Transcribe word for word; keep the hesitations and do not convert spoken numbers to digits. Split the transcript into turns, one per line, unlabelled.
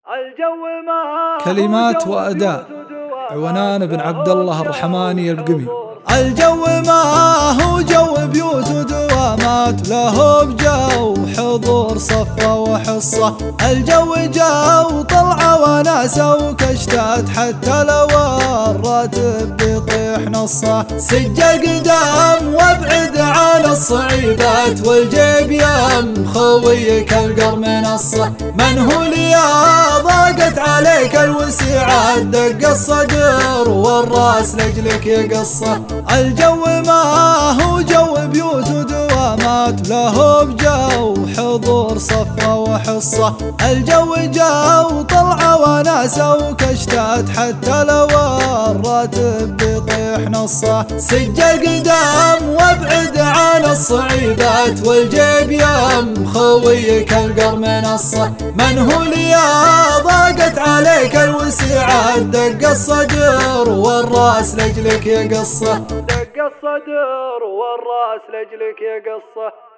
كلمات وأداء عونان بن عبد الله الرحماني البقمي.
الجو ما هو جو بيوت ودوامات، له بجو حضور صفة وحصة. الجو جو طلعة وناسة وكشتات، حتى لو الراتب بيطيح نصه. سجة قدام وابعد عن الصعيبات، والجيب يم خويك القر منصة. من هو لي ضاقت عليك الوسيعات، دق الصدر والراس لجلك يقصه. الجو ما هو جو بيوت ودوامات، له بجو حضور صفة وحصة. الجو جو طلعة وناسة وكشتات، حتى لو الراتب بيطيح نصه. سجة قدام وابعد عن الصعيبات، والجيب يم خويك القر منصة. من هو لي ضاقت عليك الوسيعات، دق الصدر والراس لجلك يقصه.
دق الصدر والراس لجلك يقصه.